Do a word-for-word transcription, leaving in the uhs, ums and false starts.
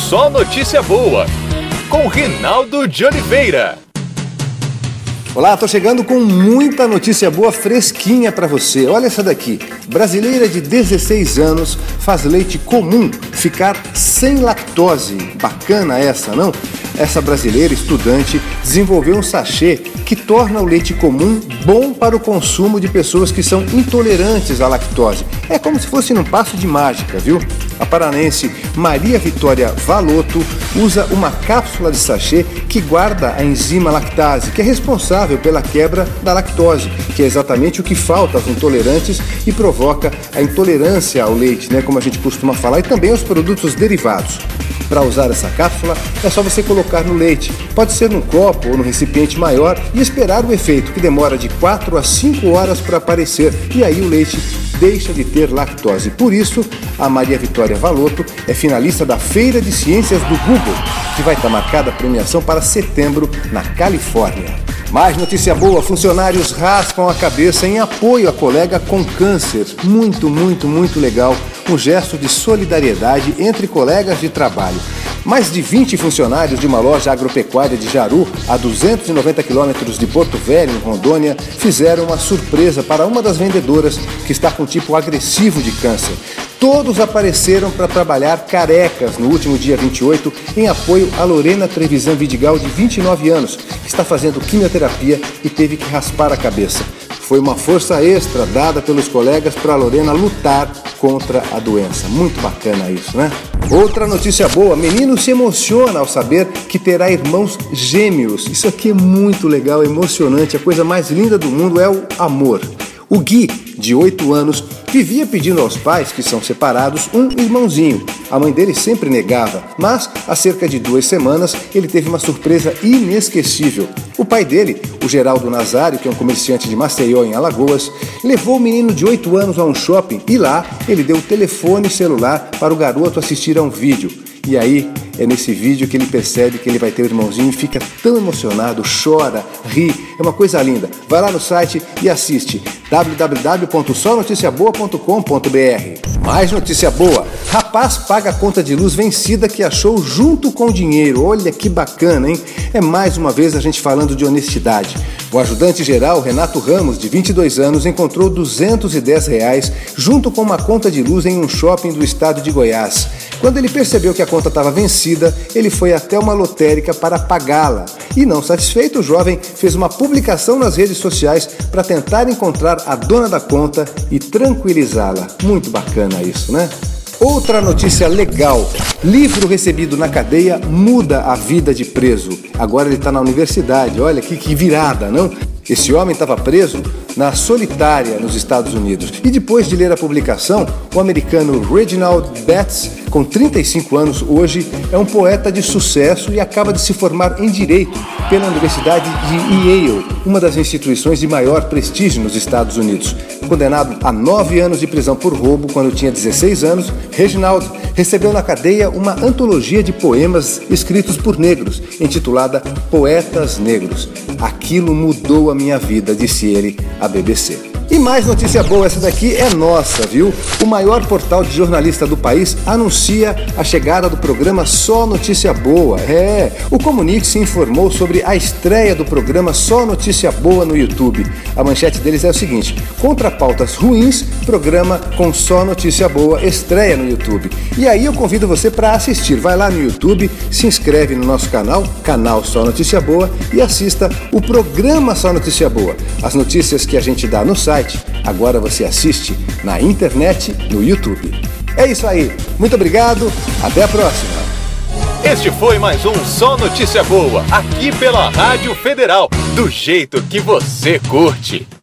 Só Notícia Boa, com Rinaldo de Oliveira. Olá, tô chegando com muita notícia boa fresquinha para você. Olha essa daqui. Brasileira de dezesseis anos faz leite comum ficar sem lactose. Bacana essa, não? Essa brasileira estudante desenvolveu um sachê que torna o leite comum bom para o consumo de pessoas que são intolerantes à lactose. É como se fosse num passo de mágica, viu? A paranense Maria Vitória Valotto usa uma cápsula de sachê que guarda a enzima lactase, que é responsável pela quebra da lactose, que é exatamente o que falta aos intolerantes e provoca a intolerância ao leite, né, como a gente costuma falar, e também aos produtos derivados. Para usar essa cápsula, é só você colocar no leite. Pode ser num copo ou num recipiente maior e esperar o efeito, que demora de quatro a cinco horas para aparecer, e aí o leite deixa de ter lactose. Por isso, a Maria Vitória Valotto é finalista da Feira de Ciências do Google, que vai estar marcada a premiação para setembro na Califórnia. Mais notícia boa, funcionários raspam a cabeça em apoio a colega com câncer. Muito, muito, muito legal. Um gesto de solidariedade entre colegas de trabalho. Mais de vinte funcionários de uma loja agropecuária de Jaru, a duzentos e noventa quilômetros de Porto Velho, em Rondônia, fizeram uma surpresa para uma das vendedoras que está com tipo agressivo de câncer. Todos apareceram para trabalhar carecas no último dia vinte e oito em apoio a Lorena Trevisan Vidigal, de vinte e nove anos, que está fazendo quimioterapia e teve que raspar a cabeça. Foi uma força extra dada pelos colegas para a Lorena lutar contra a doença. Muito bacana isso, né? Outra notícia boa, menino se emociona ao saber que terá irmãos gêmeos. Isso aqui é muito legal, emocionante. A coisa mais linda do mundo é o amor. O Gui, de oito anos, vivia pedindo aos pais, que são separados, um irmãozinho. A mãe dele sempre negava, mas há cerca de duas semanas ele teve uma surpresa inesquecível. O pai dele, o Geraldo Nazário, que é um comerciante de Maceió, em Alagoas, levou o menino de oito anos a um shopping e lá ele deu o telefone celular para o garoto assistir a um vídeo. E aí, é nesse vídeo que ele percebe que ele vai ter o irmãozinho e fica tão emocionado, chora, ri, é uma coisa linda. Vai lá no site e assiste w w w ponto só notícia boa ponto com ponto b r. Mais notícia boa, rapaz paga a conta de luz vencida que achou junto com o dinheiro. Olha que bacana, hein? É mais uma vez a gente falando de honestidade. O ajudante-geral Renato Ramos, de vinte e dois anos, encontrou duzentos e dez reais junto com uma conta de luz em um shopping do estado de Goiás. Quando ele percebeu que a conta estava vencida, ele foi até uma lotérica para pagá-la. E não satisfeito, o jovem fez uma publicação nas redes sociais para tentar encontrar a dona da conta e tranquilizá-la. Muito bacana isso, né? Outra notícia legal, livro recebido na cadeia muda a vida de preso. Agora ele está na universidade, olha que, que virada, não? Esse homem estava preso na Solitária, nos Estados Unidos. E depois de ler a publicação, o americano Reginald Betts, com trinta e cinco anos hoje, é um poeta de sucesso e acaba de se formar em Direito pela Universidade de Yale, uma das instituições de maior prestígio nos Estados Unidos. Condenado a nove anos de prisão por roubo quando tinha dezesseis anos, Reginald recebeu na cadeia uma antologia de poemas escritos por negros, intitulada Poetas Negros. Aquilo mudou a minha vida, disse ele à B B C. E mais notícia boa, essa daqui é nossa, viu? O maior portal de jornalista do país anuncia a chegada do programa Só Notícia Boa. É, o Comunique se informou sobre a estreia do programa Só Notícia Boa no YouTube. A manchete deles é o seguinte: contra pautas ruins, programa com Só Notícia Boa estreia no YouTube. E aí eu convido você para assistir. Vai lá no YouTube, se inscreve no nosso canal, canal Só Notícia Boa, e assista o programa Só Notícia Boa. As notícias que a gente dá no site, agora você assiste na internet, no YouTube. É isso aí. Muito obrigado. Até a próxima. Este foi mais um Só Notícia Boa, aqui pela Rádio Federal, do jeito que você curte.